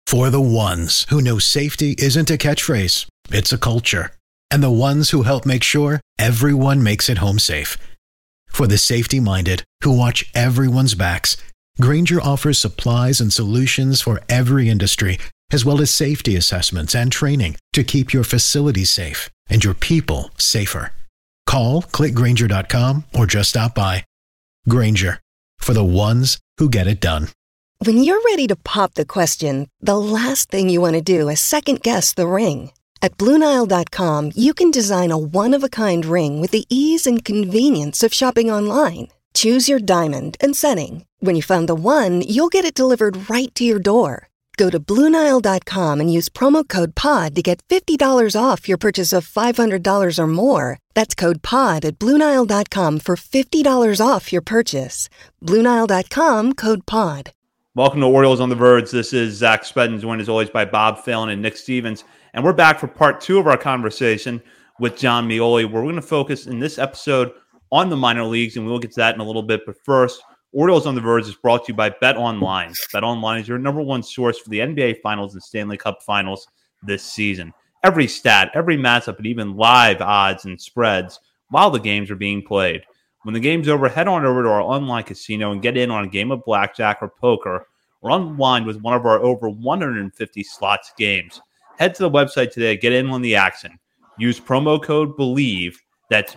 For the ones who know safety isn't a catchphrase, it's a culture. And the ones who help make sure everyone makes it home safe. For the safety-minded who watch everyone's backs, Grainger offers supplies and solutions for every industry, as well as safety assessments and training to keep your facilities safe and your people safer. Call, click Grainger.com, or just stop by. Grainger, for the ones who get it done. When you're ready to pop the question, the last thing you want to do is second-guess the ring. At BlueNile.com, you can design a one-of-a-kind ring with the ease and convenience of shopping online. Choose your diamond and setting. When you find the one, you'll get it delivered right to your door. Go to BlueNile.com and use promo code POD to get $50 off your purchase of $500 or more. That's code POD at BlueNile.com for $50 off your purchase. BlueNile.com, code POD. Welcome to Orioles on the Verge. This is Zach Spedden, joined as always by Bob Phelan and Nick Stevens. And we're back for part two of our conversation with Jon Meoli, where we're going to focus in this episode on the minor leagues, and we'll get to that in a little bit. But first, Orioles on the Verge is brought to you by BetOnline. BetOnline is your number one source for the NBA Finals and Stanley Cup Finals this season. Every stat, every matchup, and even live odds and spreads while the games are being played. When the game's over, head on over to our online casino and get in on a game of blackjack or poker, or unwind with one of our over 150 slots games. Head to the website today, get in on the action. Use promo code BELIEVE, that's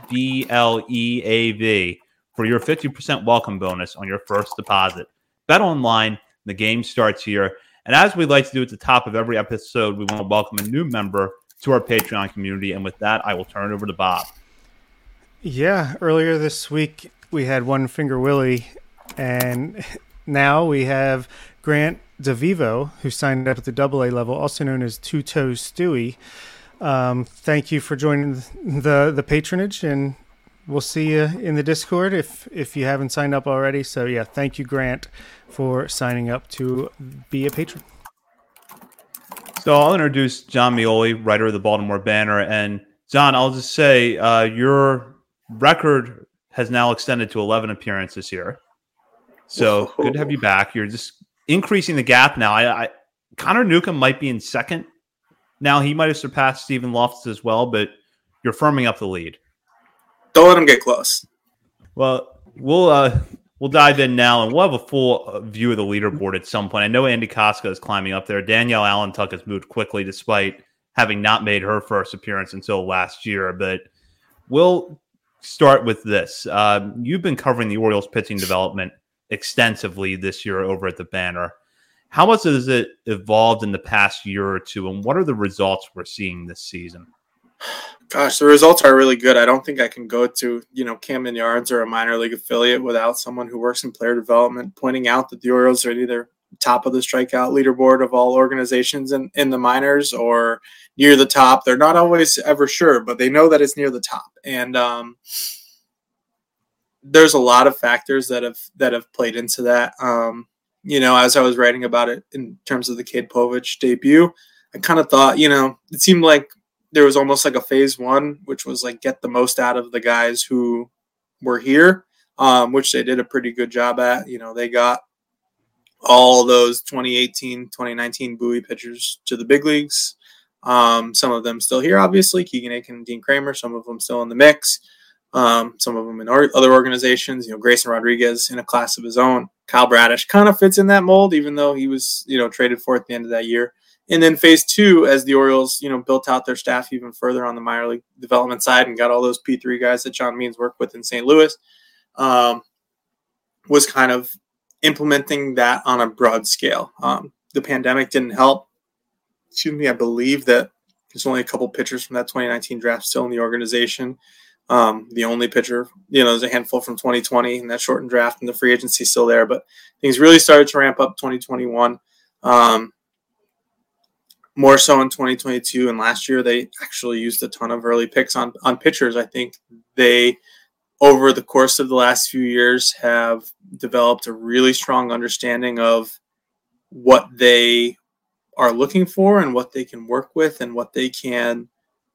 BLEAV, for your 50% welcome bonus on your first deposit. Bet online, the game starts here. And as we like to do at the top of every episode, we want to welcome a new member to our Patreon community. And with that, I will turn it over to Bob. Yeah, earlier this week we had One Finger Willie, and now we have Grant DeVivo, who signed up at the AA level, also known as Two Toes Stewie. Thank you for joining the patronage, and we'll see you in the Discord if you haven't signed up already. So yeah, thank you, Grant, for signing up to be a patron. So I'll introduce Jon Meoli, writer of the Baltimore Banner. And John, I'll just say your record has now extended to 11 appearances this year. So good to have you back. You're just increasing the gap now. I Connor Newcomb might be in second. Now he might have surpassed Stephen Loftus as well, but you're firming up the lead. Don't let him get close. Well, we'll dive in now, and we'll have a full view of the leaderboard at some point. I know Andy Koska is climbing up there. Danielle Allentuck has moved quickly despite having not made her first appearance until last year. But we'll start with this. You've been covering the Orioles pitching development extensively this year over at the Banner. How much has it evolved in the past year or two, and what are the results we're seeing this season? Gosh, the results are really good. I don't think I can go to, Camden Yards or a minor league affiliate without someone who works in player development pointing out that the Orioles are either top of the strikeout leaderboard of all organizations in the minors or near the top. They're not always ever sure, but they know that it's near the top. And there's a lot of factors that have played into that. As I was writing about it in terms of the Cade Povich debut, I kind of thought, it seemed like there was almost like a phase one, which was like get the most out of the guys who were here, which they did a pretty good job at. They got all those 2018, 2019 Bowie pitchers to the big leagues. Some of them still here, obviously, Keegan Aiken and Dean Kramer, some of them still in the mix. Some of them in other organizations, Grayson Rodriguez in a class of his own. Kyle Bradish kind of fits in that mold, even though he was, traded for at the end of that year. And then phase two, as the Orioles, built out their staff even further on the minor league development side and got all those P3 guys that John Means worked with in St. Louis, was kind of implementing that on a broad scale. The pandemic didn't help. I believe that there's only a couple pitchers from that 2019 draft still in the organization. The only pitcher, there's a handful from 2020 in that shortened draft, and the free agency still there. But things really started to ramp up 2021. More so in 2022 and last year, they actually used a ton of early picks on pitchers. I think they, over the course of the last few years, have developed a really strong understanding of what they are looking for and what they can work with and what they can,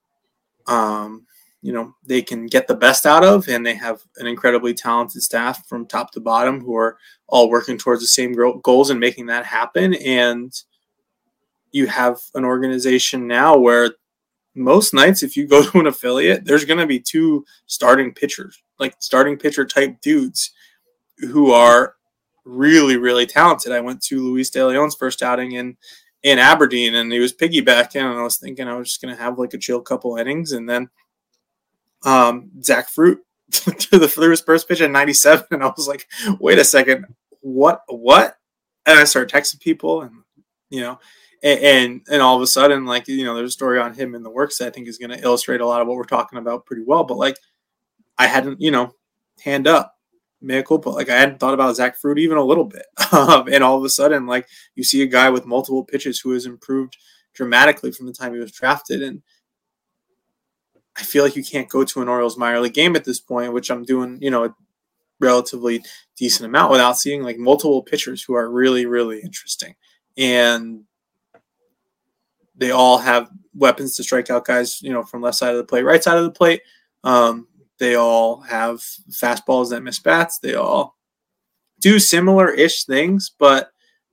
they can get the best out of. And they have an incredibly talented staff from top to bottom who are all working towards the same goals and making that happen. And you have an organization now where most nights, if you go to an affiliate, there's going to be 2 starting pitchers, like starting pitcher type dudes who are really, really talented. I went to Luis De Leon's first outing in Aberdeen, and he was piggybacking, and I was thinking I was just going to have like a chill couple innings. And then Zach Fruit threw his first pitch at 97, and I was like, wait a second, what? And I started texting people, and, you know, and all of a sudden, like, you know, there's a story on him in the works that I think is going to illustrate a lot of what we're talking about pretty well. But like, I hadn't, you know, hand up, mea culpa, like I hadn't thought about Zach Fruit even a little bit. And all of a sudden, like, you see a guy with multiple pitches who has improved dramatically from the time he was drafted. And I feel like you can't go to an Orioles minor league game at this point, which I'm doing, you know, a relatively decent amount, without seeing like multiple pitchers who are really, really interesting. And they all have weapons to strike out guys, you know, from left side of the plate, right side of the plate. They all have fastballs that miss bats. They all do similar-ish things, but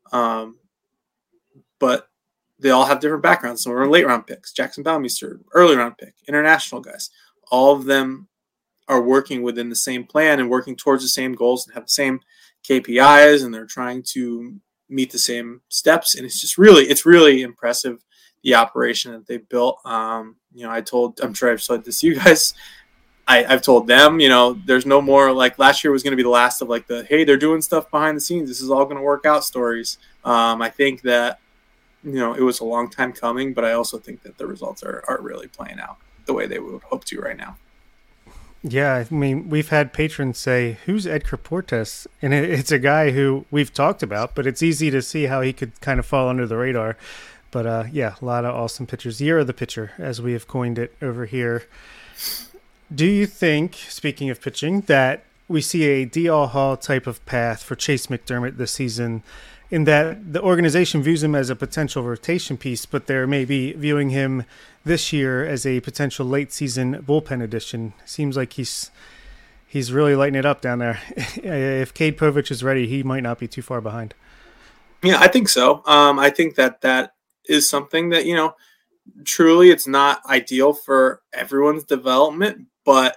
they all have different backgrounds. Some are late round picks. Jackson Baumeister, early round pick, international guys. All of them are working within the same plan and working towards the same goals and have the same KPIs, and they're trying to meet the same steps. And it's really impressive, the operation that they built. You know, I'm sure I've said this to you guys. I've told them, you know, there's no more like last year was going to be the last of like the, hey, they're doing stuff behind the scenes, this is all going to work out stories. I think that, you know, it was a long time coming, but I also think that the results are really playing out the way they would hope to right now. Yeah, I mean, we've had patrons say, who's Edgar Portes? And it's a guy who we've talked about, but it's easy to see how he could kind of fall under the radar. But yeah, a lot of awesome pitchers. Year of the pitcher, as we have coined it over here. Do you think, speaking of pitching, that we see a DL Hall type of path for Chase McDermott this season, in that the organization views him as a potential rotation piece, but they're maybe viewing him this year as a potential late season bullpen addition? Seems like he's really lighting it up down there. If Cade Povich is ready, he might not be too far behind. Yeah, I think so. I think that is something that, you know, truly it's not ideal for everyone's development, but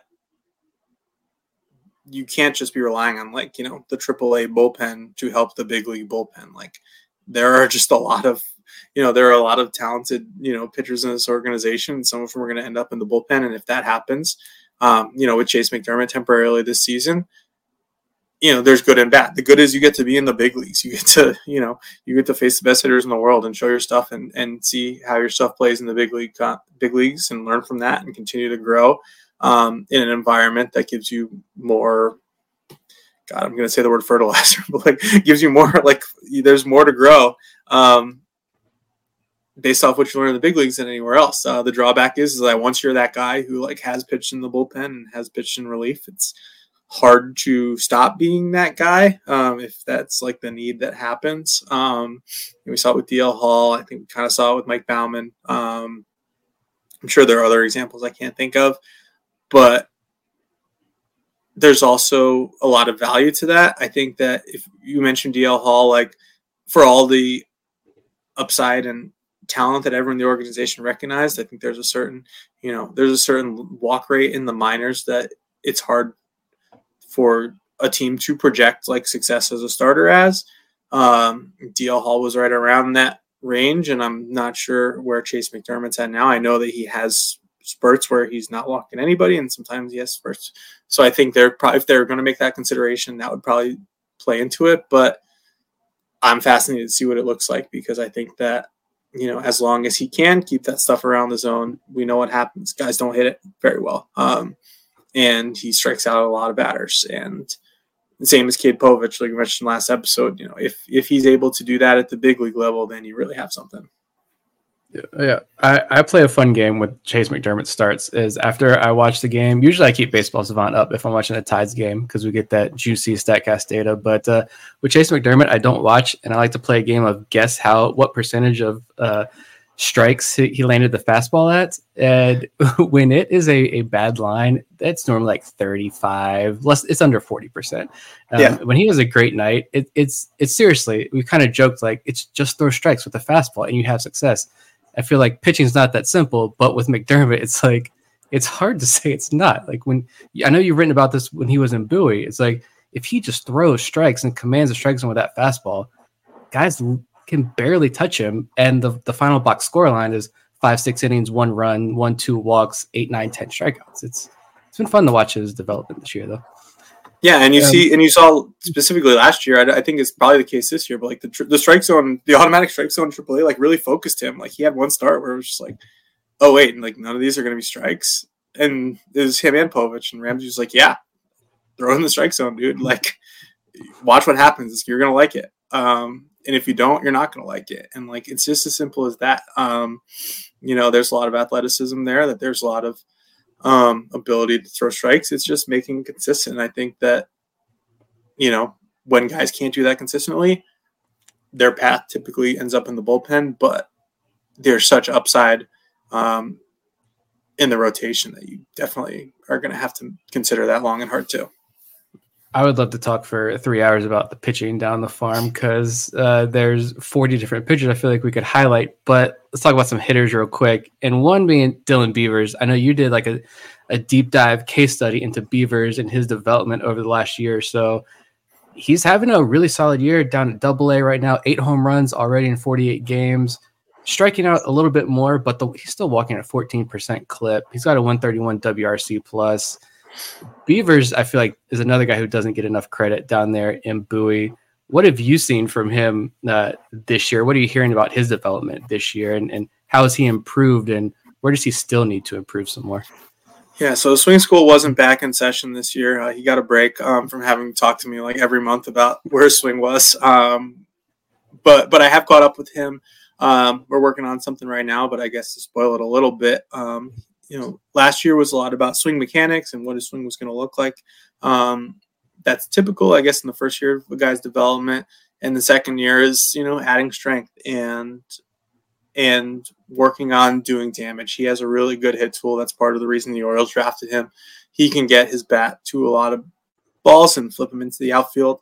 you can't just be relying on, like, you know, the AAA bullpen to help the big league bullpen. Like, there are just a lot of, you know, there are a lot of talented, you know, pitchers in this organization. Some of them are going to end up in the bullpen. And if that happens, you know, with Chase McDermott temporarily this season, you know, there's good and bad. The good is you get to be in the big leagues. You get to, you know, you get to face the best hitters in the world and show your stuff and see how your stuff plays in the big leagues and learn from that and continue to grow in an environment that gives you more, God, I'm going to say the word fertilizer, but like gives you more, like there's more to grow based off what you learn in the big leagues than anywhere else. The drawback is that once you're that guy who like has pitched in the bullpen and has pitched in relief, it's hard to stop being that guy if that's like the need that happens. We saw it with DL Hall. I think we kind of saw it with Mike Baumann. I'm sure there are other examples I can't think of, but there's also a lot of value to that. I think that if you mentioned DL Hall, like for all the upside and talent that everyone in the organization recognized, I think there's a certain walk rate in the minors that it's hard for a team to project like success as a starter as. DL Hall was right around that range, and I'm not sure where Chase McDermott's at now. I know that he has spurts where he's not walking anybody, and sometimes he has spurts. So I think if they're going to make that consideration, that would probably play into it. But I'm fascinated to see what it looks like, because I think that, you know, as long as he can keep that stuff around the zone, we know what happens. Guys don't hit it very well. And he strikes out a lot of batters. And the same as Cade Povich, like we mentioned last episode, you know, if he's able to do that at the big league level, then you really have something. Yeah. I play a fun game with Chase McDermott starts is after I watch the game. Usually I keep Baseball Savant up if I'm watching a Tides game because we get that juicy StatCast data. But with Chase McDermott, I don't watch, and I like to play a game of guess what percentage of strikes he landed the fastball at. And when it is a bad line, that's normally like 35, less, it's under 40%. When he has a great night, it's seriously, we kind of joked like, it's just throw strikes with a fastball and you have success. I feel like pitching is not that simple, but with McDermott, it's like, it's hard to say it's not. Like when, I know you've written about this when he was in Bowie, it's like, if he just throws strikes and commands a strike zone with that fastball, guys can barely touch him. And the final box score line is 5-6 innings, 1 run, 1-2 walks, 8, 9, 10 strikeouts. It's been fun to watch his development this year, though. Yeah, and you saw specifically last year. I think it's probably the case this year, but like the strike zone, the automatic strike zone AAA, like really focused him. Like he had one start where it was just like, oh wait, and like none of these are going to be strikes, and it was him and Povich, and Ramsey was like, yeah, throw in the strike zone, dude. Like, watch what happens. You're going to like it. And if you don't, you're not going to like it. And like, it's just as simple as that. There's a lot of athleticism there, that there's a lot of ability to throw strikes. It's just making it consistent. I think that, when guys can't do that consistently, their path typically ends up in the bullpen, but there's such upside in the rotation that you definitely are going to have to consider that long and hard too. I would love to talk for 3 hours about the pitching down the farm because there's 40 different pitchers I feel like we could highlight, but let's talk about some hitters real quick. And one being Dylan Beavers. I know you did like a deep dive case study into Beavers and his development over the last year or so. He's having a really solid year down at AA right now, 8 home runs already in 48 games, striking out a little bit more, but he's still walking at a 14% clip. He's got a 131 WRC plus. Beavers, I feel like, is another guy who doesn't get enough credit down there in Bowie. What have you seen from him this year? What are you hearing about his development this year, and how has he improved, and where does he still need to improve some more? Yeah, so swing school wasn't back in session this year. He got a break from having talked to me like every month about where his swing was. But I have caught up with him. We're working on something right now, but I guess to spoil it a little bit, last year was a lot about swing mechanics and what his swing was going to look like. That's typical, I guess, in the first year of a guy's development. And the second year is, adding strength and working on doing damage. He has a really good hit tool. That's part of the reason the Orioles drafted him. He can get his bat to a lot of balls and flip them into the outfield.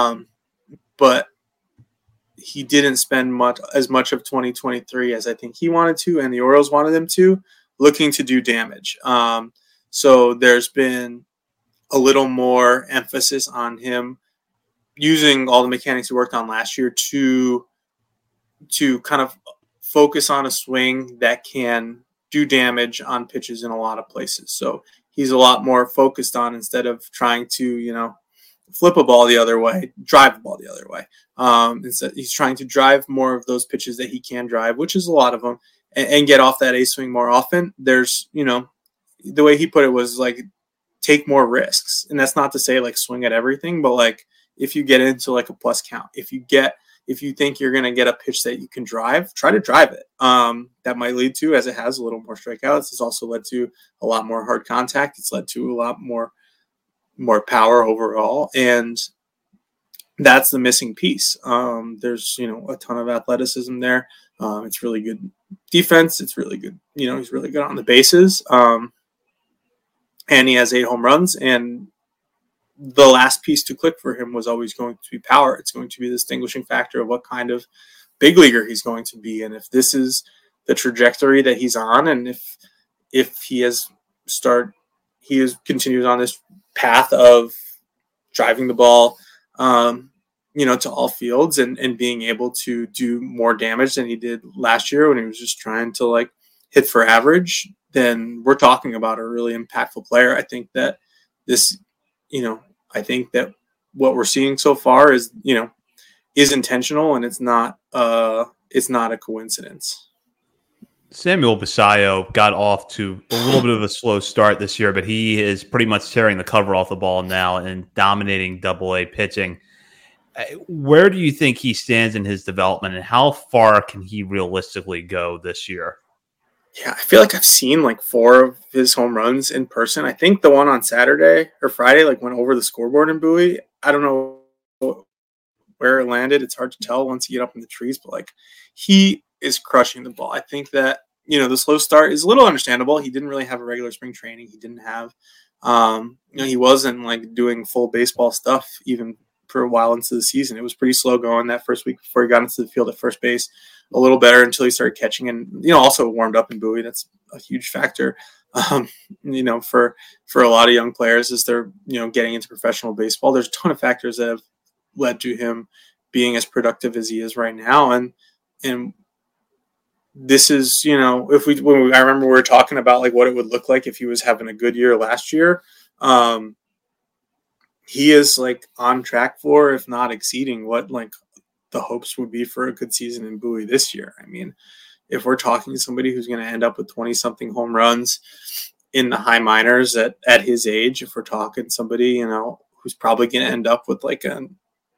But he didn't spend as much of 2023 as I think he wanted to, and the Orioles wanted him to, looking to do damage. So there's been a little more emphasis on him using all the mechanics he worked on last year to kind of focus on a swing that can do damage on pitches in a lot of places. So he's a lot more focused on, instead of trying to, flip a ball the other way, drive the ball the other way. Instead, he's trying to drive more of those pitches that he can drive, which is a lot of them, and get off that A swing more often. There's, the way he put it was like, take more risks. And that's not to say like swing at everything, but like if you get into like a plus count, if you think you're going to get a pitch that you can drive, try to drive it. That might lead to, as it has, a little more strikeouts. It's also led to a lot more hard contact. It's led to a lot more power overall. And that's the missing piece. There's, a ton of athleticism there. It's really good defense. It's really good. He's really good on the bases. And he has 8 home runs. And the last piece to click for him was always going to be power. It's going to be the distinguishing factor of what kind of big leaguer he's going to be. And if this is the trajectory that he's on, and if he continues on this path of driving the ball, to all fields and being able to do more damage than he did last year when he was just trying to like hit for average, then we're talking about a really impactful player. I think that what we're seeing so far is intentional, and it's not a coincidence. Samuel Basallo got off to a little bit of a slow start this year, but he is pretty much tearing the cover off the ball now and dominating AA pitching. Where do you think he stands in his development, and how far can he realistically go this year? Yeah, I feel like I've seen like 4 of his home runs in person. I think the one on Saturday or Friday went over the scoreboard in Bowie. I don't know where it landed. It's hard to tell once you get up in the trees, but he is crushing the ball. I think that, the slow start is a little understandable. He didn't really have a regular spring training. He didn't have, he wasn't like doing full baseball stuff even for a while into the season. It was pretty slow going that first week before he got into the field at first base. A little better until he started catching, and also warmed up in Bowie. That's a huge factor, for a lot of young players as they're getting into professional baseball. There's a ton of factors that have led to him being as productive as he is right now, and this is I remember we were talking about like what it would look like if he was having a good year last year. He is like on track for, if not exceeding, what like the hopes would be for a good season in Bowie this year. I mean, if we're talking to somebody who's going to end up with 20-something home runs in the high minors at his age, if we're talking somebody, who's probably going to end up with like an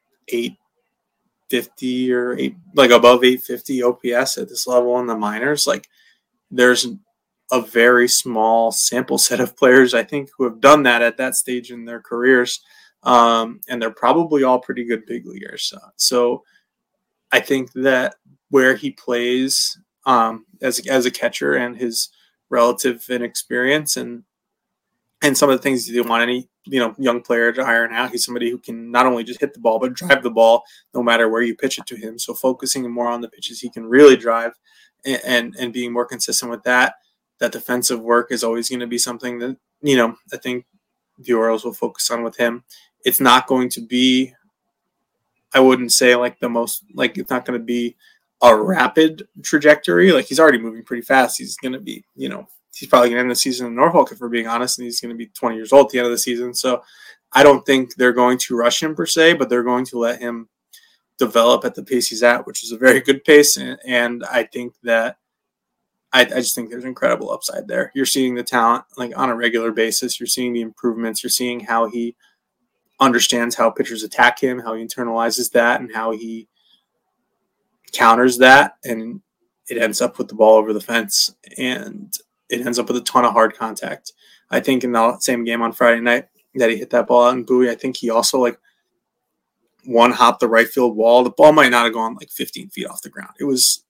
850 or like above 850 OPS at this level in the minors, like there's a very small sample set of players, I think, who have done that at that stage in their careers. And they're probably all pretty good big leaguers. So I think that where he plays as a catcher and his relative inexperience and some of the things you want any young player to iron out, he's somebody who can not only just hit the ball but drive the ball no matter where you pitch it to him. So focusing more on the pitches he can really drive and being more consistent with that defensive work is always going to be something that I think the Orioles will focus on with him. It's not going to be, I wouldn't say like the most, like it's not going to be a rapid trajectory. Like he's already moving pretty fast. He's going to be, he's probably going to end the season in Norfolk if we're being honest, and he's going to be 20 years old at the end of the season. So I don't think they're going to rush him per se, but they're going to let him develop at the pace he's at, which is a very good pace. And I think that I just think there's incredible upside there. You're seeing the talent like on a regular basis. You're seeing the improvements. You're seeing how he understands how pitchers attack him, how he internalizes that, and how he counters that. And it ends up with the ball over the fence, and it ends up with a ton of hard contact. I think in the same game on Friday night that he hit that ball out in Bowie, I think he also like one hop the right field wall. The ball might not have gone like 15 feet off the ground. It was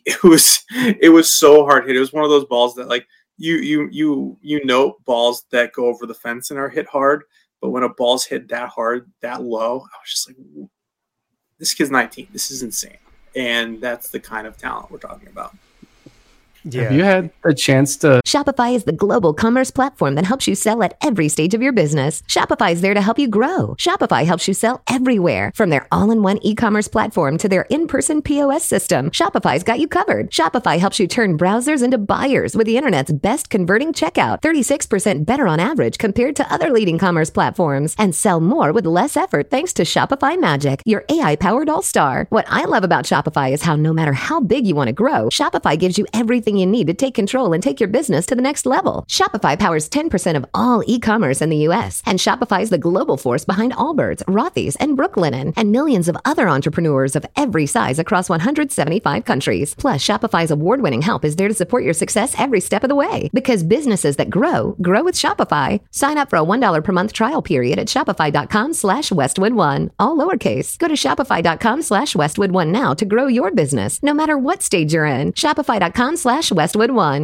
so hard hit. It was one of those balls that like balls that go over the fence and are hit hard, but when a ball's hit that hard, that low, I was just like, this kid's 19. This is insane. And that's the kind of talent we're talking about. Yeah. Have you had a chance to? Shopify is the global commerce platform that helps you sell at every stage of your business. Shopify is there to help you grow. Shopify helps you sell everywhere, from their all-in-one e-commerce platform to their in-person POS system. Shopify's got you covered. Shopify helps you turn browsers into buyers with the internet's best converting checkout, 36% better on average compared to other leading commerce platforms, and sell more with less effort thanks to Shopify Magic, your AI-powered all-star. What I love about Shopify is how no matter how big you want to grow, Shopify gives you everything you need to take control and take your business to the next level. Shopify powers 10% of all e-commerce in the U.S., and Shopify is the global force behind Allbirds, Rothy's, and Brooklinen, and millions of other entrepreneurs of every size across 175 countries. Plus, Shopify's award-winning help is there to support your success every step of the way. Because businesses that grow with Shopify. Sign up for a $1 per month trial period at shopify.com/Westwood1, all lowercase. Go to shopify.com/Westwood1 now to grow your business, no matter what stage you're in. Shopify.com/Westwood1.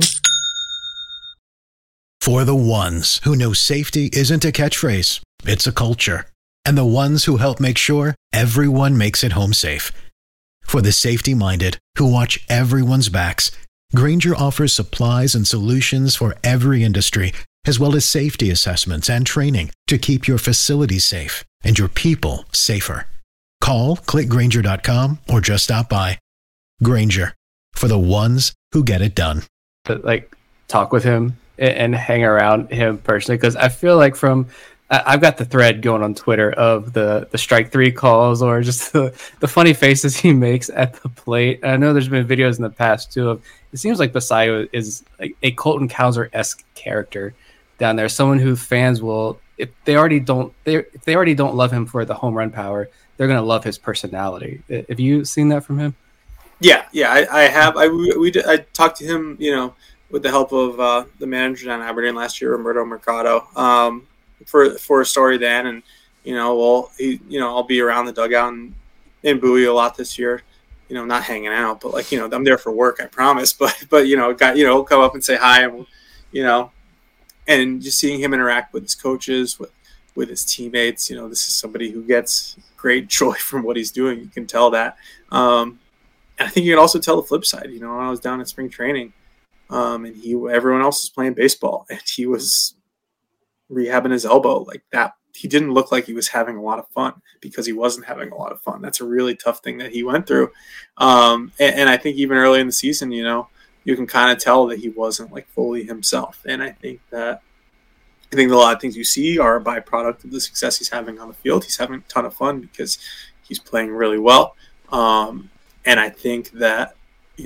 For the ones who know safety isn't a catchphrase, it's a culture. And the ones who help make sure everyone makes it home safe. For the safety-minded who watch everyone's backs, Grainger offers supplies and solutions for every industry, as well as safety assessments and training to keep your facilities safe and your people safer. Call, click Grainger.com, or just stop by. Grainger, for the ones who get it done. Like talk with him and hang around him personally, because I feel like I've got the thread going on Twitter of the strike three calls or just the funny faces he makes at the plate. And I know there's been videos in the past too of, it seems like Basayo is like a Colton Cowser-esque character down there, someone who fans will, if they already don't love him for the home run power, they're going to love his personality. Have you seen that from him? Yeah, I have. I talked to him, with the help of the manager down in Aberdeen last year, Roberto Mercado, for a story then, and I'll be around the dugout in Bowie a lot this year, not hanging out, but like, I'm there for work, I promise. But come up and say hi, and and just seeing him interact with his coaches, with his teammates, this is somebody who gets great joy from what he's doing. You can tell that. And I think you can also tell the flip side. When I was down at spring training, and everyone else was playing baseball, and he was rehabbing his elbow like that. He didn't look like he was having a lot of fun, because he wasn't having a lot of fun. That's a really tough thing that he went through. And I think even early in the season, you can kind of tell that he wasn't like fully himself. And I think a lot of things you see are a byproduct of the success he's having on the field. He's having a ton of fun because he's playing really well. And I think that,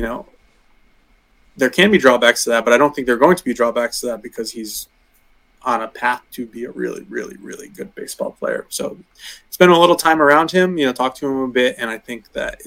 there can be drawbacks to that, but I don't think there are going to be drawbacks to that, because he's on a path to be a really, really, really good baseball player. So spend a little time around him, talk to him a bit. And I think that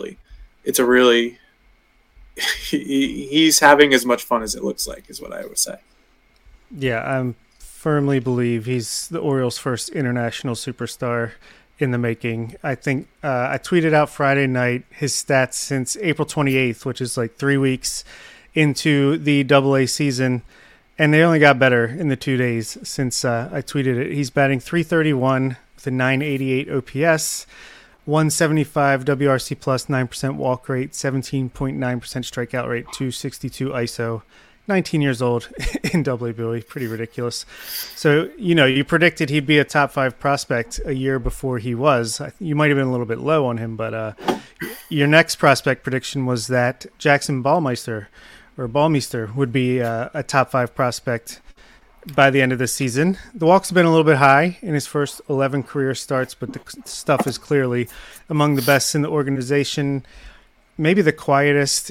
he's having as much fun as it looks like, is what I would say. Yeah, I firmly believe he's the Orioles' first international superstar in the making. I think I tweeted out Friday night his stats since April 28th, which is like 3 weeks into the AA season. And they only got better in the 2 days since I tweeted it. He's batting .331 with a .988 OPS, 175 WRC plus, 9% walk rate, 17.9% strikeout rate, .262 ISO. 19 years old in AA Billy. Pretty ridiculous. So, you predicted he'd be a top 5 prospect a year before he was. You might have been a little bit low on him, but your next prospect prediction was that Jackson Ballmeister would be a top 5 prospect by the end of the season. The walks have been a little bit high in his first 11 career starts, but the stuff is clearly among the best in the organization. Maybe the quietest.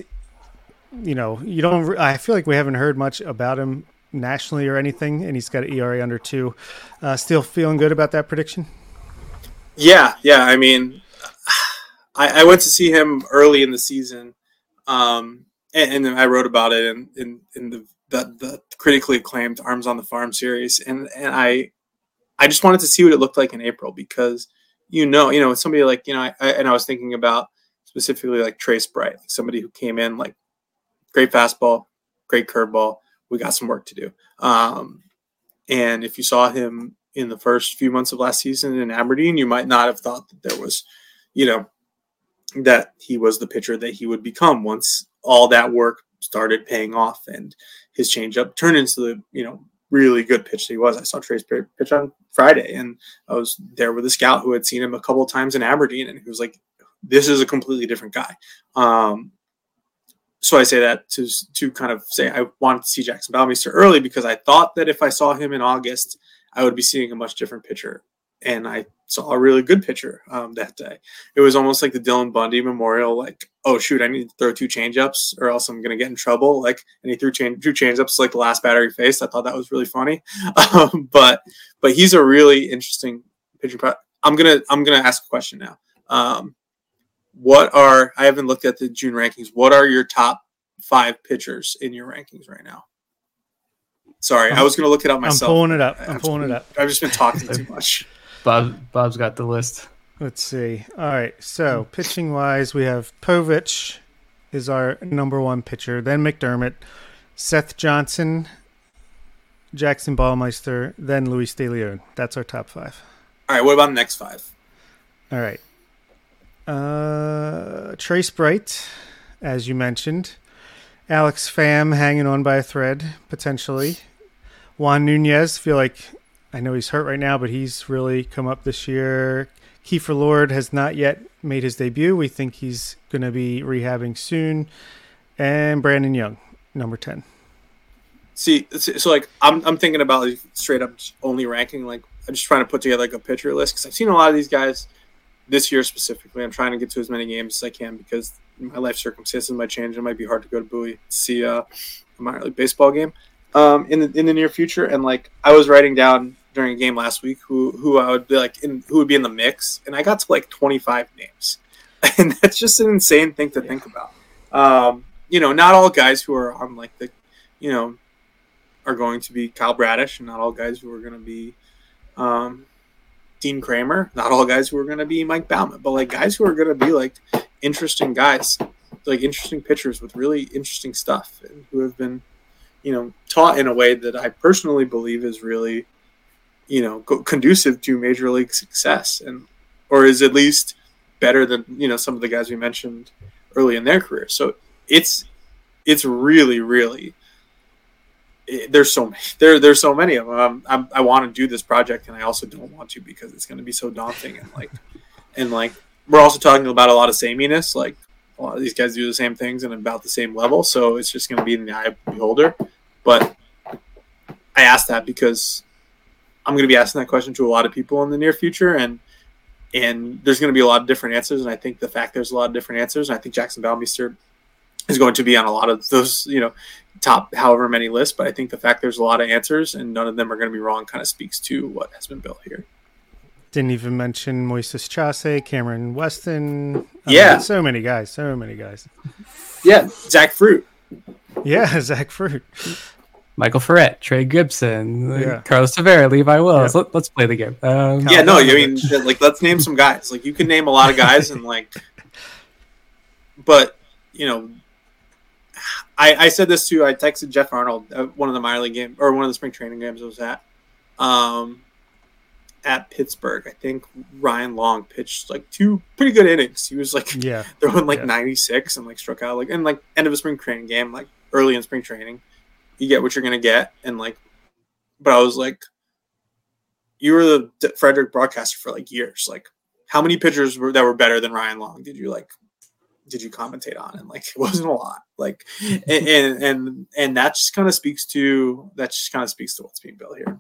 I feel like we haven't heard much about him nationally or anything, and he's got an ERA under 2. Still feeling good about that prediction? Yeah. I mean, I went to see him early in the season, and I wrote about it in the critically acclaimed Arms on the Farm series, and I just wanted to see what it looked like in April, because it's somebody like I was thinking about specifically like Trace Bright, like somebody who came in like great fastball, great curveball. We got some work to do. And if you saw him in the first few months of last season in Aberdeen, you might not have thought that there was, that he was the pitcher that he would become once all that work started paying off and his changeup turned into the, really good pitch that he was. I saw Trace pitch on Friday, and I was there with a scout who had seen him a couple of times in Aberdeen, and he was like, this is a completely different guy. So I say that to kind of say I wanted to see Jackson Ballmeister early, because I thought that if I saw him in August, I would be seeing a much different pitcher. And I saw a really good pitcher that day. It was almost like the Dylan Bundy memorial, like, oh, shoot, I need to throw 2 changeups or else I'm going to get in trouble. Like, and he threw 2 changeups like the last batter he faced. I thought that was really funny. But he's a really interesting pitcher. I'm gonna ask a question now. I haven't looked at the June rankings. What are your top 5 pitchers in your rankings right now? Sorry, I was going to look it up myself. I'm pulling it up. I've just been talking too much. Bob's got the list. Let's see. All right. So pitching-wise, we have Povich is our number 1 pitcher. Then McDermott, Seth Johnson, Jackson Ballmeister, then Luis De Leon. That's our top 5. All right. What about the next 5? All right. Trace Bright, as you mentioned. Alex Pham hanging on by a thread, potentially. Juan Nunez, feel like, I know he's hurt right now, but he's really come up this year. Kiefer Lord has not yet made his debut. We think he's going to be rehabbing soon. And Brandon Young, number 10. See, so like I'm thinking about like straight up only ranking. Like I'm just trying to put together like a pitcher list, because I've seen a lot of these guys this year specifically. I'm trying to get to as many games as I can, because my life circumstances might change. It might be hard to go to Bowie to see a minor league baseball game in the near future. And like I was writing down during a game last week who I would be like who would be in the mix, and I got to like 25 names, and that's just an insane thing to think about. Not all guys who are on like the are going to be Kyle Bradish, and not all guys who are going to be Dean Kramer, not all guys who are going to be Mike Baumann, but like guys who are going to be like interesting guys, like interesting pitchers with really interesting stuff, and who have been, taught in a way that I personally believe is really, conducive to major league success, or is at least better than, some of the guys we mentioned early in their career. So it's really, really, there's so many of them. I want to do this project, and I also don't want to, because it's going to be so daunting, and we're also talking about a lot of sameness. Like, a lot of these guys do the same things and about the same level, so it's just going to be in the eye of the beholder. But I asked that because I'm going to be asking that question to a lot of people in the near future, and there's going to be a lot of different answers. And I think the fact there's a lot of different answers, and I think Jackson Baumister is going to be on a lot of those, top however many lists. But I think the fact there's a lot of answers and none of them are going to be wrong kind of speaks to what has been built here. Didn't even mention Moises Chase, Cameron Weston. So many guys. Yeah, Zach Fruit. Yeah, Zach Fruit. Michael Ferret, Trey Gibson, Carlos Tavera, Levi Willis. Let's play the game. Let's name some guys. Like, you can name a lot of guys, and but I said this too. I texted Jeff Arnold at one of the minor league games, or one of the spring training games I was at Pittsburgh. I think Ryan Long pitched 2 pretty good innings. He was throwing 96 and struck out in end of a spring training game, early in spring training. You get what you're gonna get, and but I was you were the Frederick broadcaster for years. How many pitchers that were better than Ryan Long did you commentate on? And it wasn't a lot. And that just kind of speaks to what's being built here.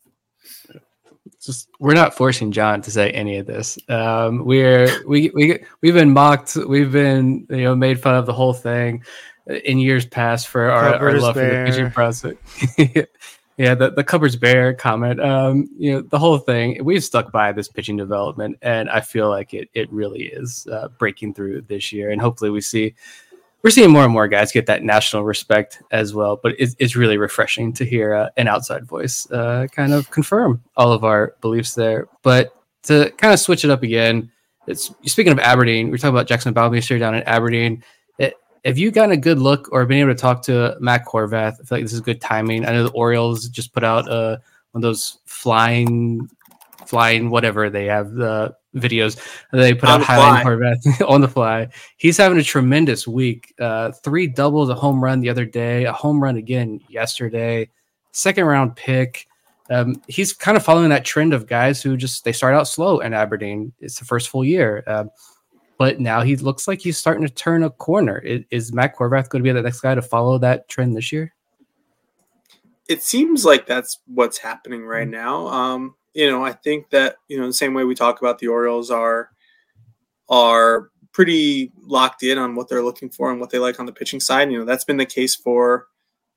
We're not forcing John to say any of this. We've been mocked. We've been made fun of the whole thing in years past for our love for the pitching process. Yeah, the cupboard's bare comment. The whole thing. We've stuck by this pitching development, and I feel like it really is breaking through this year. And hopefully we're seeing more and more guys get that national respect as well. But it's really refreshing to hear an outside voice kind of confirm all of our beliefs there. But to kind of switch it up again, speaking of Aberdeen, we're talking about Jackson Baumister down in Aberdeen. Have you gotten a good look or been able to talk to Matt Horvath? I feel like this is good timing. I know the Orioles just put out one of those flying whatever they have, the videos. They put out highlighting Horvath on the fly. He's having a tremendous week. 3 doubles, a home run the other day, a home run again yesterday, second round pick. He's kind of following that trend of guys who they start out slow in Aberdeen. It's the first full year. But now he looks like he's starting to turn a corner. Is Matt Horvath going to be the next guy to follow that trend this year? It seems like that's what's happening right now. I think that, the same way we talk about the Orioles are pretty locked in on what they're looking for and what they like on the pitching side. That's been the case for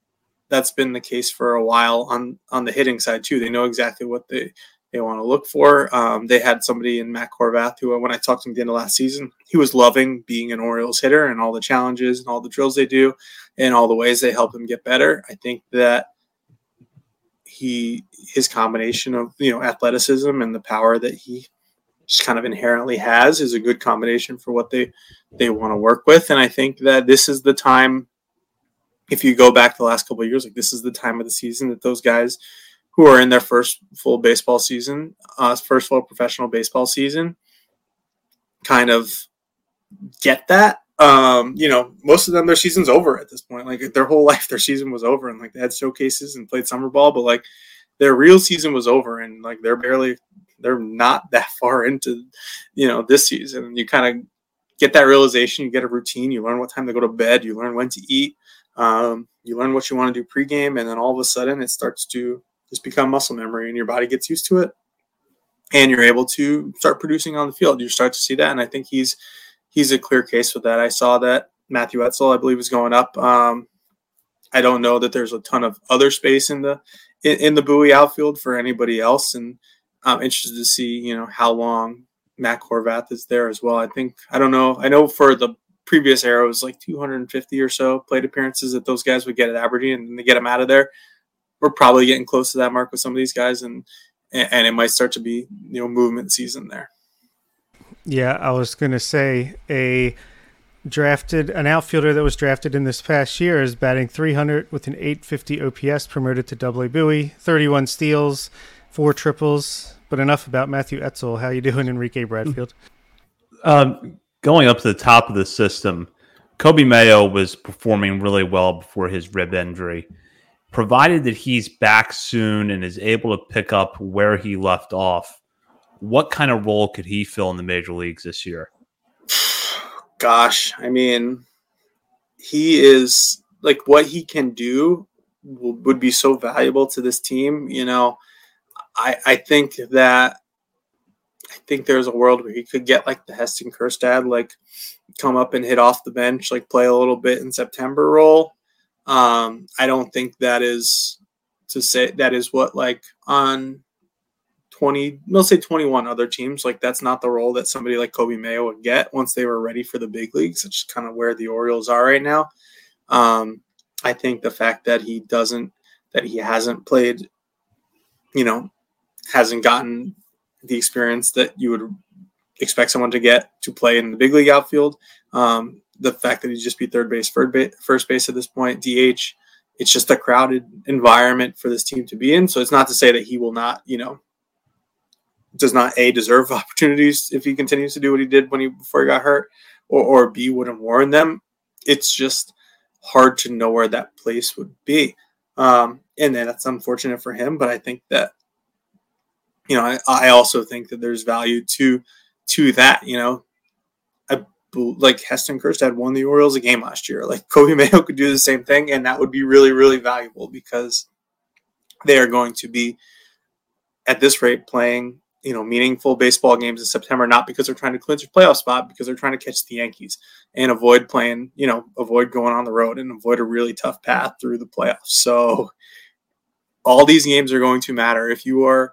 a while on the hitting side too. They know exactly what they want to look for. They had somebody in Matt Horvath who, when I talked to him at the end of last season, he was loving being an Orioles hitter and all the challenges and all the drills they do and all the ways they help him get better. I think that his combination of, athleticism and the power that he just kind of inherently has is a good combination for what they want to work with. And I think that this is the time, if you go back the last couple of years, this is the time of the season that those guys who are in their first full baseball season, first full professional baseball season, kind of get that. Most of them, their season's over at this point. Their whole life, their season was over, and they had showcases and played summer ball, but their real season was over, and they're not that far into, this season. And you kind of get that realization. You get a routine. You learn what time to go to bed. You learn when to eat. You learn what you want to do pregame, and then all of a sudden it starts to just become muscle memory, and your body gets used to it, and you're able to start producing on the field. You start to see that, and I think he's a clear case with that. I saw that Matthew Etzel, I believe, is going up. I don't know that there's a ton of other space in the Bowie outfield for anybody else, and I'm interested to see, how long Matt Horvath is there as well. I don't know. I know for the previous era, it was 250 or so plate appearances that those guys would get at Aberdeen, and then they get them out of there. We're probably getting close to that mark with some of these guys, and it might start to be, movement season there. Yeah, I was going to say drafted an outfielder that was drafted in this past year is batting .300 with an .850 OPS, promoted to AA Bowie, 31 steals, 4 triples. But enough about Matthew Etzel. How you doing, Enrique Bradfield? Going up to the top of the system, Kobe Mayo was performing really well before his rib injury. Provided that he's back soon and is able to pick up where he left off, what kind of role could he fill in the major leagues this year? Gosh, I mean, he is like what he can do would be so valuable to this team. You know, I think there's a world where he could get like the Heston Kjerstad, like come up and hit off the bench, like play a little bit in September role. I don't think that is what like on 21 other teams, like that's not the role that somebody like Kobe Mayo would get once they were ready for the big leagues. It's just kind of where the Orioles are right now. I think the fact that he hasn't played, hasn't gotten the experience that you would expect someone to get to play in the big league outfield. The fact that he'd just be third base, first base at this point, DH, it's just a crowded environment for this team to be in. So it's not to say that he will not, does not deserve opportunities if he continues to do what he did before he got hurt, or B, wouldn't warrant them. It's just hard to know where that place would be. And then that's unfortunate for him, but I think that, I also think that there's value to that, like Heston Kjerstad won the Orioles a game last year. Like Kobe Mayo could do the same thing, and that would be really, really valuable because they are going to be at this rate playing, meaningful baseball games in September, not because they're trying to clinch a playoff spot, because they're trying to catch the Yankees and avoid going on the road and avoid a really tough path through the playoffs. So all these games are going to matter. If you are,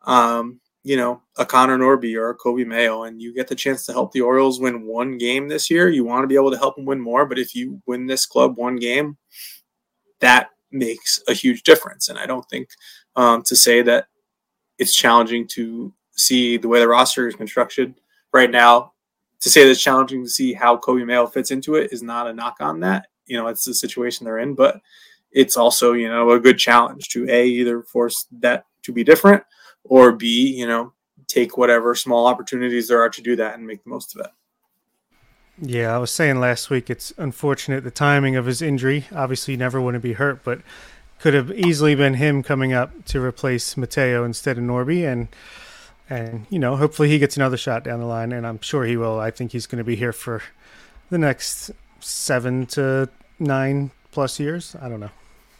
a Connor Norby or a Kobe Mayo, and you get the chance to help the Orioles win one game this year, you want to be able to help them win more. But if you win this club one game, that makes a huge difference. And I don't think to say that it's challenging to see the way the roster is constructed right now, to say that it's challenging to see how Kobe Mayo fits into it is not a knock on that. It's the situation they're in, but it's also, a good challenge to either force that to be different, or B, take whatever small opportunities there are to do that and make the most of it. Yeah, I was saying last week, it's unfortunate the timing of his injury. Obviously, you never want to be hurt, but could have easily been him coming up to replace Mateo instead of Norby. And hopefully he gets another shot down the line, and I'm sure he will. I think he's going to be here for the next 7 to 9 plus years. I don't know.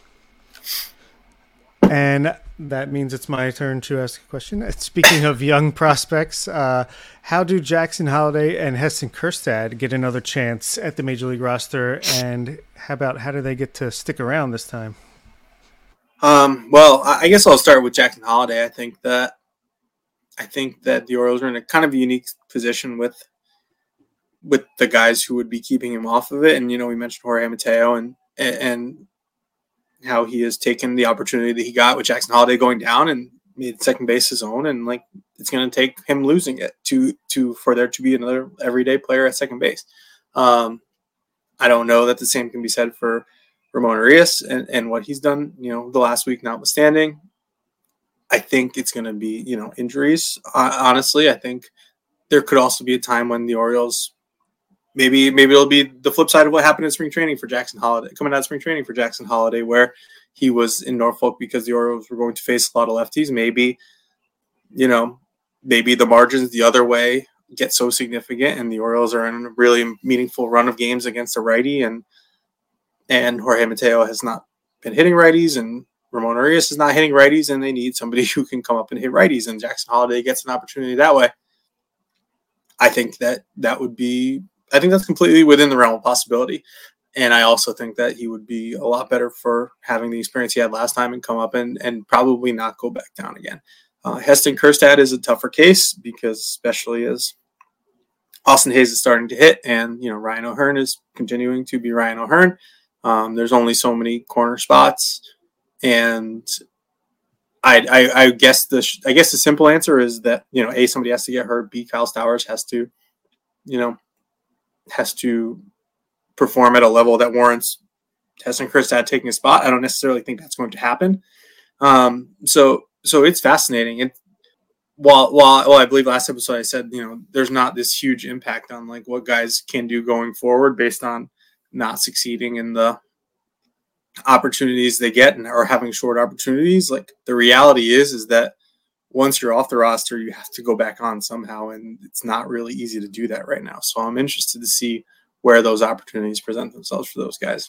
And that means it's my turn to ask a question. Speaking of young prospects, how do Jackson Holliday and Heston Kjerstad get another chance at the Major League roster? And how do they get to stick around this time? Well, I guess I'll start with Jackson Holliday. I think that the Orioles are in a kind of unique position with the guys who would be keeping him off of it. And, we mentioned Jorge Mateo and how he has taken the opportunity that he got with Jackson Holliday going down and made second base his own. And like, it's going to take him losing it for there to be another everyday player at second base. I don't know that the same can be said for Ramon Arias and what he's done, the last week notwithstanding. I think it's going to be, injuries. Honestly, I think there could also be a time when the Orioles, maybe it'll be the flip side of what happened in spring training for Jackson Holliday, coming out of spring training for Jackson Holliday, where he was in Norfolk because the Orioles were going to face a lot of lefties. Maybe the margins the other way get so significant and the Orioles are in a really meaningful run of games against a righty, and Jorge Mateo has not been hitting righties, and Ramon Arias is not hitting righties, and they need somebody who can come up and hit righties, and Jackson Holliday gets an opportunity that way. I think that's completely within the realm of possibility. And I also think that he would be a lot better for having the experience he had last time and come up and probably not go back down again. Heston Kjerstad is a tougher case because especially as Austin Hayes is starting to hit and, Ryan O'Hearn is continuing to be Ryan O'Hearn. There's only so many corner spots. And I guess the simple answer is that, A, somebody has to get hurt. B, Kyle Stowers has to perform at a level that warrants Heston Kjerstad taking a spot. I don't necessarily think that's going to happen. So it's fascinating. While I believe last episode I said, there's not this huge impact on like what guys can do going forward based on not succeeding in the opportunities they get or having short opportunities. Like the reality is that once you're off the roster, you have to go back on somehow, and it's not really easy to do that right now. So I'm interested to see where those opportunities present themselves for those guys.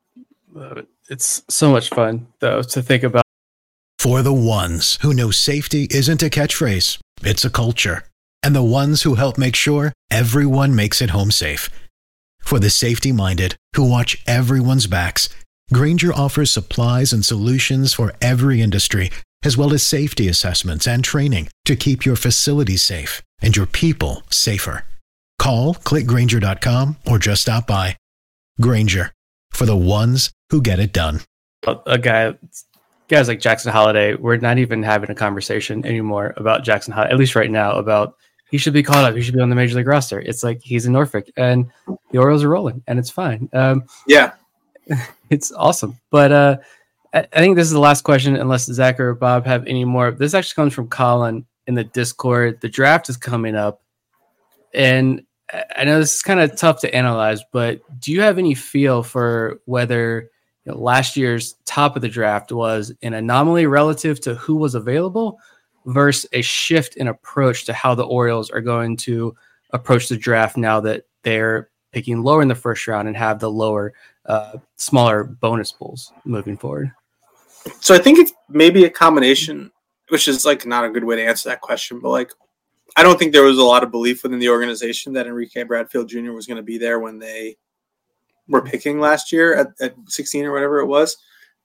It's so much fun though to think about. For the ones who know safety isn't a catchphrase, it's a culture. And the ones who help make sure everyone makes it home safe. For the safety-minded who watch everyone's backs, Grainger offers supplies and solutions for every industry, as well as safety assessments and training to keep your facilities safe and your people safer. Call, click Grainger.com, or just stop by. Grainger, for the ones who get it done. Guys like Jackson Holiday, we're not even having a conversation anymore about Jackson Holiday, at least right now, about he should be called up. He should be on the Major League roster. It's like he's in Norfolk, and the Orioles are rolling, and it's fine. Yeah. It's awesome. But I think this is the last question, unless Zach or Bob have any more. This actually comes from Colin in the Discord. The draft is coming up, and I know this is kind of tough to analyze, but do you have any feel for whether last year's top of the draft was an anomaly relative to who was available versus a shift in approach to how the Orioles are going to approach the draft now that they're picking lower in the first round and have the lower, smaller bonus pools moving forward? So I think it's maybe a combination, which is like not a good way to answer that question, but like, I don't think there was a lot of belief within the organization that Enrique Bradfield Jr. was going to be there when they were picking last year at 16 or whatever it was.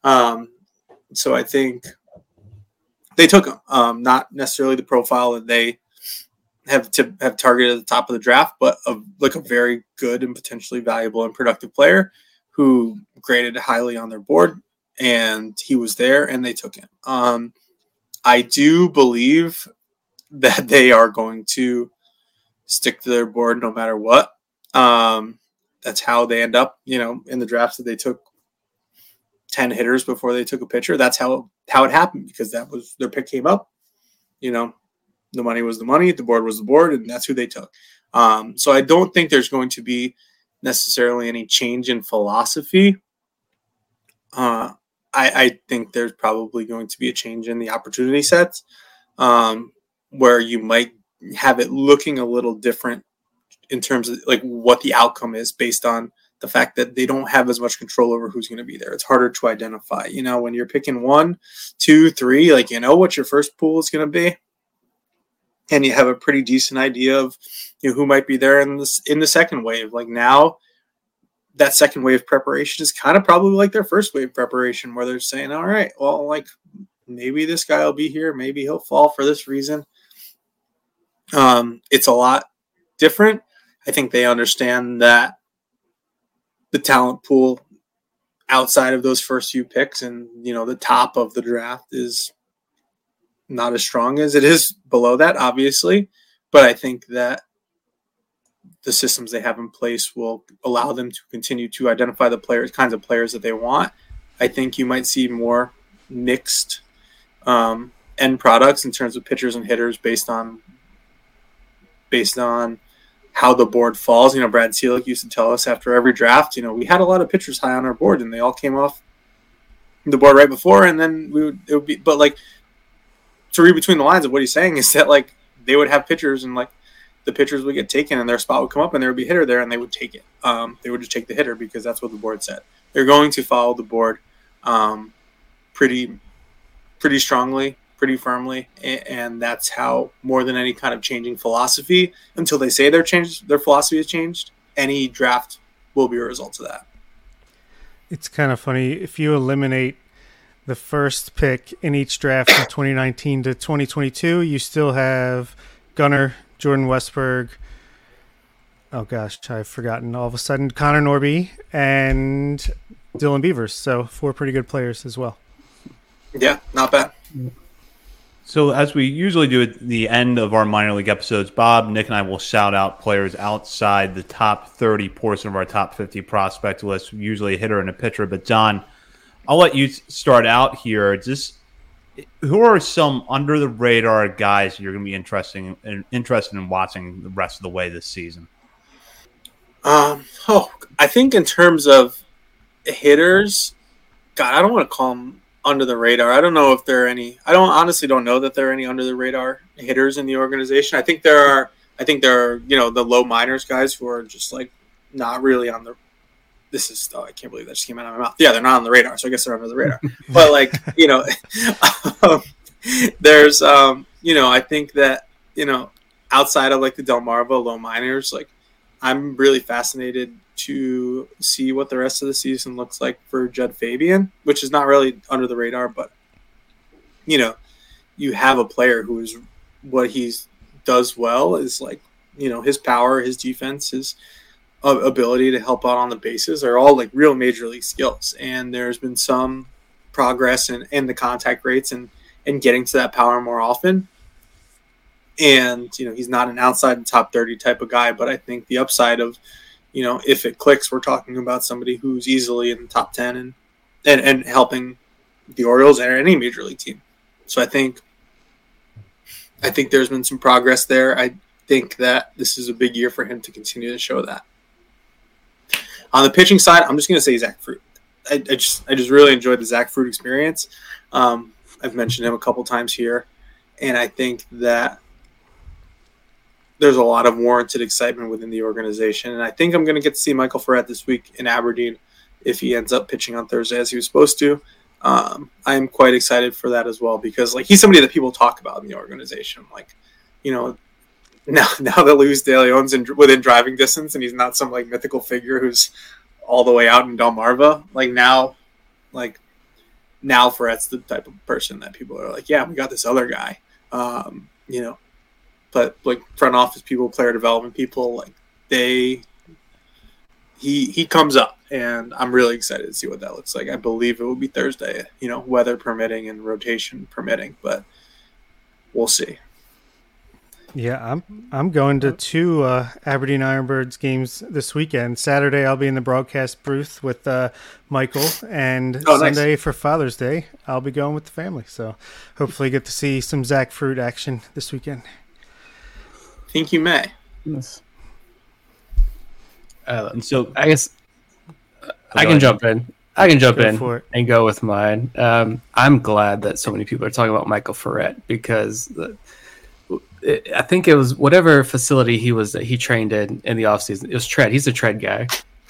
So I think they took him, not necessarily the profile that they have targeted at the top of the draft, but a very good and potentially valuable and productive player who graded highly on their board, and he was there and they took him. I do believe that they are going to stick to their board no matter what. That's how they end up, in the drafts that they took 10 hitters before they took a pitcher. That's how it happened, because that was their pick came up. The money was the money, the board was the board, and that's who they took. So I don't think there's going to be necessarily any change in philosophy. I think there's probably going to be a change in the opportunity sets, where you might have it looking a little different in terms of like what the outcome is based on the fact that they don't have as much control over who's going to be there. It's harder to identify, when you're picking 1, 2, 3, like, what your first pool is going to be. And you have a pretty decent idea of who might be there in the second wave. Like now that second wave preparation is kind of probably like their first wave preparation, where they're saying, all right, well, like maybe this guy will be here. Maybe he'll fall for this reason. It's a lot different. I think they understand that the talent pool outside of those first few picks and, the top of the draft is not as strong as it is below that, obviously. But I think that the systems they have in place will allow them to continue to identify the kinds of players that they want. I think you might see more mixed end products in terms of pitchers and hitters based on how the board falls. Brad Seelig used to tell us after every draft, we had a lot of pitchers high on our board and they all came off the board right before. And then but like to read between the lines of what he's saying is that like they would have pitchers and like the pitchers would get taken and their spot would come up and there would be a hitter there and they would take it. They would just take the hitter because that's what the board said. They're going to follow the board pretty strongly, pretty firmly, and that's how, more than any kind of changing philosophy, until they say their philosophy has changed, any draft will be a result of that. It's kind of funny. If you eliminate the first pick in each draft from 2019 to 2022, you still have Gunnar, Jordan Westberg, oh gosh, I've forgotten all of a sudden, Connor Norby, and Dylan Beavers. So 4 pretty good players as well. Yeah, not bad. So as we usually do at the end of our minor league episodes, Bob, Nick, and I will shout out players outside the top 30 portion of our top 50 prospect list, usually a hitter and a pitcher. But John, I'll let you start out here. Just who are some under the radar guys you're going to be interested in watching the rest of the way this season? I think in terms of hitters, God, I don't want to call them under the radar. I don't know if there are any. I honestly don't know that there are any under the radar hitters in the organization. I think there are, the low minors guys who are just like not really on the. This is I can't believe that just came out of my mouth. Yeah, they're not on the radar, so I guess they're under the radar. But there's I think that outside of like the Delmarva low minors, like I'm really fascinated to see what the rest of the season looks like for Jud Fabian, which is not really under the radar, but you have a player who is what he does well is like, his power, his defense, his ability to help out on the bases are all like real major league skills. And there's been some progress in the contact rates and getting to that power more often. And, he's not an outside the top 30 type of guy, but I think the upside of, if it clicks, we're talking about somebody who's easily in the top 10 and helping the Orioles or any major league team. So I think there's been some progress there. I think that this is a big year for him to continue to show that. On the pitching side, I'm just going to say Zach Fruit. I just really enjoyed the Zach Fruit experience. I've mentioned him a couple times here, and I think that there's a lot of warranted excitement within the organization. And I think I'm going to get to see Michael Ferret this week in Aberdeen if he ends up pitching on Thursday as he was supposed to. I'm quite excited for that as well because like he's somebody that people talk about in the organization. Like, now that Luis De Leon's within driving distance and he's not some like mythical figure who's all the way out in Delmarva, now Ferret's the type of person that people are like, yeah, we got this other guy, but like front office people, player development people, like he comes up, and I'm really excited to see what that looks like. I believe it will be Thursday, weather permitting and rotation permitting, but we'll see. Yeah, I'm going to 2 Aberdeen Ironbirds games this weekend. Saturday, I'll be in the broadcast booth with Michael, and Sunday for Father's Day, I'll be going with the family. So hopefully get to see some Zach Fruit action this weekend. I think you may. Yes. And so I guess I can jump in. And go with mine. I'm glad that so many people are talking about Michael Ferret because I think it was whatever facility he trained in the offseason. It was Tread. He's a Tread guy.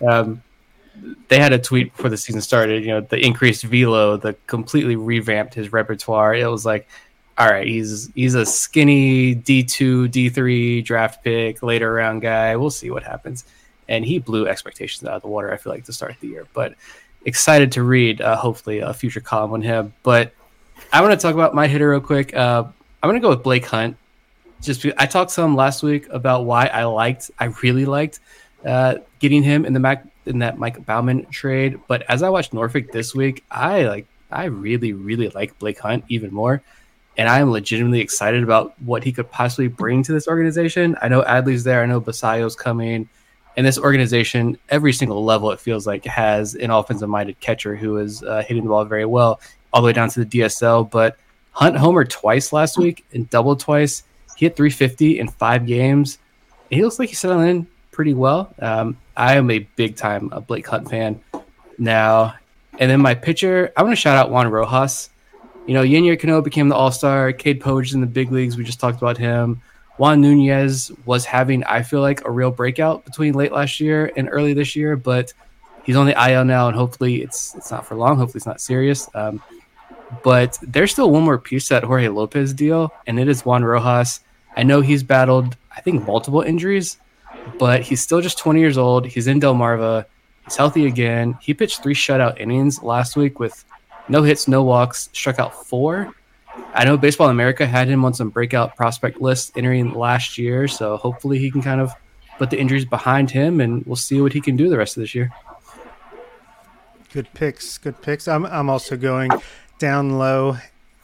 They had a tweet before the season started, the increased velo, the completely revamped his repertoire. It was like, all right, he's a skinny D2, D3 draft pick, later round guy. We'll see what happens. And he blew expectations out of the water, I feel like, to start the year. But excited to read, hopefully, a future column on him. But I want to talk about my hitter real quick. I'm going to go with Blake Hunt. I talked some last week about why I really liked getting him in that Mike Baumann trade. But as I watched Norfolk this week, I really, really like Blake Hunt even more. And I am legitimately excited about what he could possibly bring to this organization. I know Adley's there. I know Basayo's coming. And this organization, every single level, it feels like, has an offensive-minded catcher who is hitting the ball very well, all the way down to the DSL. But Hunt homered twice last week and doubled twice. He hit 350 in 5 games. He looks like he's settling in pretty well. I am a big-time Blake Hunt fan now. And then my pitcher, I want to shout out Juan Rojas. Yennier Cano became the All-Star. Cade Povich in the big leagues. We just talked about him. Juan Nunez was having, I feel like, a real breakout between late last year and early this year, but he's on the IL now, and hopefully it's not for long. Hopefully it's not serious. But there's still one more piece to that Jorge Lopez deal, and it is Juan Rojas. I know he's battled, I think, multiple injuries, but he's still just 20 years old. He's in Delmarva. He's healthy again. He pitched 3 shutout innings last week with no hits, no walks, struck out 4. I know Baseball America had him on some breakout prospect lists entering last year, so hopefully he can kind of put the injuries behind him, and we'll see what he can do the rest of this year. Good picks. I'm also going down low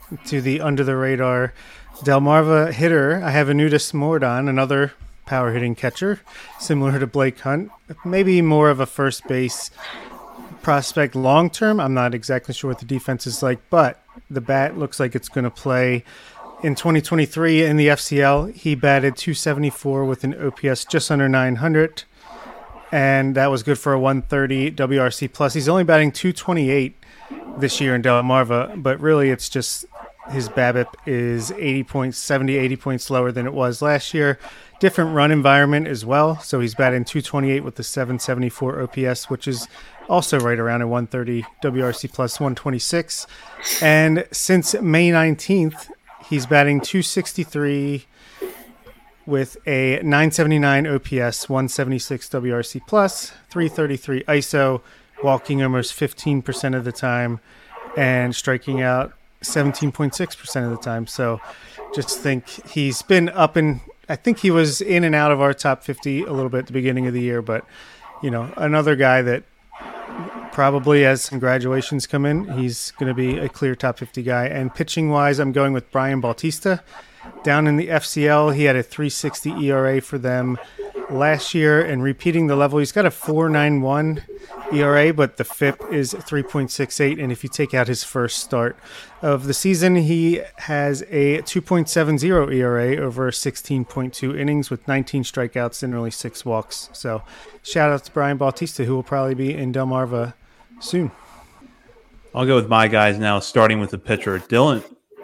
to the under-the-radar Delmarva hitter, I have Anutis Mordon, another power-hitting catcher, similar to Blake Hunt. Maybe more of a first base prospect long-term. I'm not exactly sure what the defense is like, but the bat looks like it's going to play. In 2023 in the FCL, he batted .274 with an OPS just under 900, and that was good for a 130 WRC plus. He's only batting .228 this year in Delmarva, but really it's just his BABIP is 80 points lower than it was last year. Different run environment as well, so he's batting .228 with the 774 OPS, which is also right around a 130 WRC plus 126. And since May 19th, he's batting .263 with a 979 OPS, 176 WRC plus, 333 ISO, walking almost 15% of the time and striking out 17.6% of the time. So just think he's been I think he was in and out of our top 50 a little bit at the beginning of the year, but another guy that probably as some graduations come in, he's going to be a clear top 50 guy. And pitching wise, I'm going with Brian Bautista. Down in the FCL, he had a 3.60 ERA for them last year, and repeating the level, he's got a 4.91 ERA, but the FIP is 3.68. And if you take out his first start of the season, he has a 2.70 ERA over 16.2 innings with 19 strikeouts and only 6 walks. So shout out to Brian Bautista, who will probably be in Delmarva soon. I'll go with my guys now, starting with the pitcher. Dylan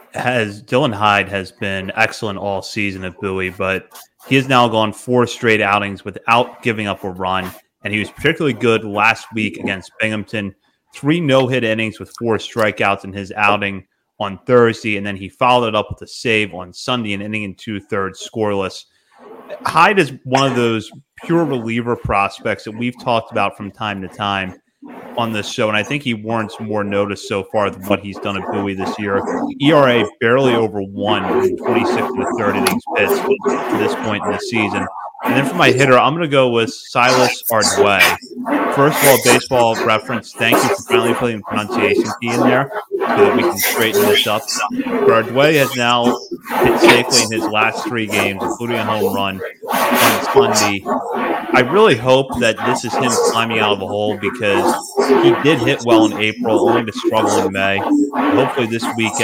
Hyde has been excellent all season at Bowie, but he has now gone 4 straight outings without giving up a run, and he was particularly good last week against Binghamton. 3 no-hit innings with 4 strikeouts in his outing on Thursday, and then he followed it up with a save on Sunday, an inning and 2/3 scoreless. Hyde is one of those pure reliever prospects that we've talked about from time to time on this show, and I think he warrants more notice so far than what he's done at Bowie this year. ERA barely over 1 in 26 1/3 innings pitched to this point in the season. And then for my hitter, I'm going to go with Silas Ardway. First of all, baseball reference, thank you for finally putting the pronunciation key in there so that we can straighten this up. But Ardway has now hit safely in his last 3 games, including a home run on Sunday. I really hope that this is him climbing out of the hole, because he did hit well in April, only to struggle in May. Hopefully this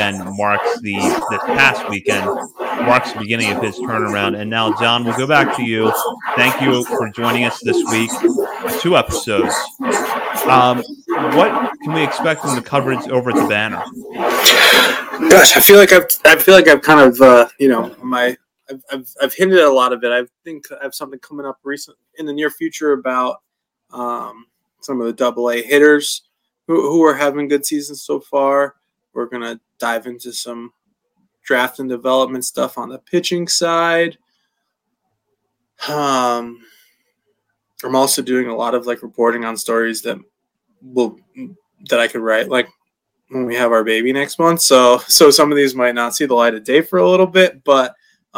past weekend marks the beginning of his turnaround. And now, John, we'll go back to you. Thank you for joining us this week. 2 episodes. What can we expect from the coverage over at the Banner? Gosh, I feel like I've kind of I've hinted at a lot of it. I think I have something coming up in the near future about some of the AA hitters who are having good seasons so far. We're gonna dive into some draft and development stuff on the pitching side. I'm also doing a lot of reporting on stories that I could write when we have our baby next month. So some of these might not see the light of day for a little bit, but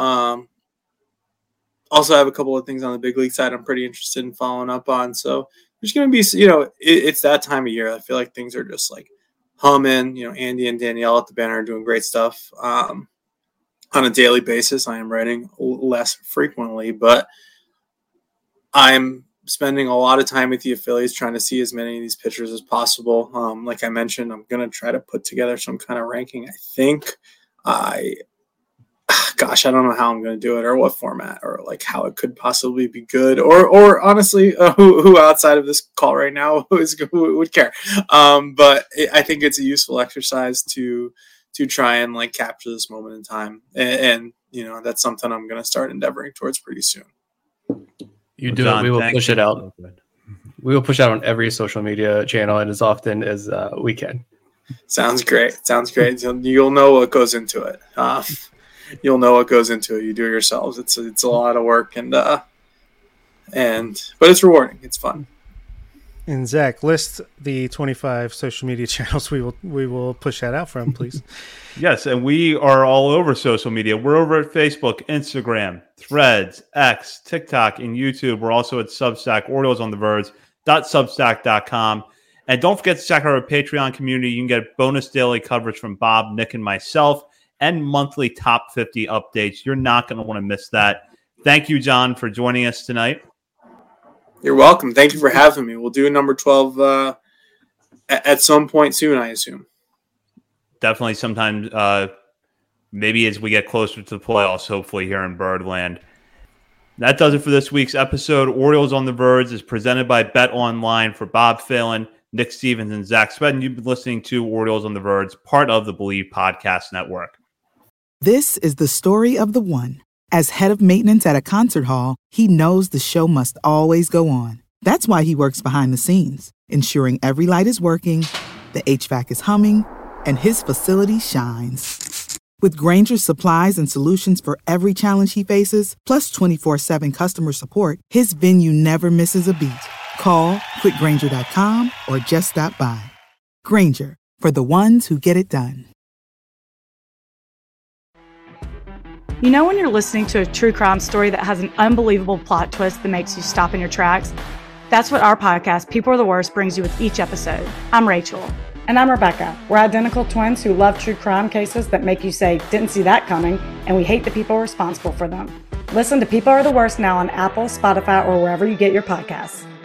also have a couple of things on the big league side I'm pretty interested in following up on. So there's going to be, it's that time of year. I feel like things are just humming. Andy and Danielle at the Banner are doing great stuff on a daily basis. I am writing less frequently, but I'm spending a lot of time with the affiliates trying to see as many of these pitchers as possible. Like I mentioned, I'm going to try to put together some kind of ranking. I think I don't know how I'm going to do it, or what format, or how it could possibly be good, or honestly, who outside of this call right now who would care. But I think it's a useful exercise to try and capture this moment in time, and that's something I'm going to start endeavoring towards pretty soon. You do it. We will push it out. We will push out on every social media channel and as often as we can. Sounds great. You'll know what goes into it. You'll know what goes into it. You do it yourselves. It's a lot of work, but it's rewarding. It's fun. And Zach, list the 25 social media channels we will push that out from, please. Yes, and we are all over social media. We're over at Facebook, Instagram, Threads, X, TikTok, and YouTube. We're also at Substack, OriolesOnTheVerge.substack.com. And don't forget to check out our Patreon community. You can get bonus daily coverage from Bob, Nick, and myself, and monthly top 50 updates. You're not going to want to miss that. Thank you, John, for joining us tonight. You're welcome. Thank you for having me. We'll do number 12 at some point soon, I assume. Definitely sometime, maybe as we get closer to the playoffs, hopefully here in Birdland. That does it for this week's episode. Orioles on the Verge is presented by Bet Online. For Bob Phelan, Nick Stevens, and Zach Spedden, you've been listening to Orioles on the Verge, part of the Believe Podcast Network. This is the story of the one. As head of maintenance at a concert hall, he knows the show must always go on. That's why he works behind the scenes, ensuring every light is working, the HVAC is humming, and his facility shines. With Grainger's supplies and solutions for every challenge he faces, plus 24/7 customer support, his venue never misses a beat. Call quickgrainger.com or just stop by. Grainger, for the ones who get it done. You know when you're listening to a true crime story that has an unbelievable plot twist that makes you stop in your tracks? That's what our podcast, People Are the Worst, brings you with each episode. I'm Rachel. And I'm Rebecca. We're identical twins who love true crime cases that make you say, didn't see that coming, and we hate the people responsible for them. Listen to People Are the Worst now on Apple, Spotify, or wherever you get your podcasts.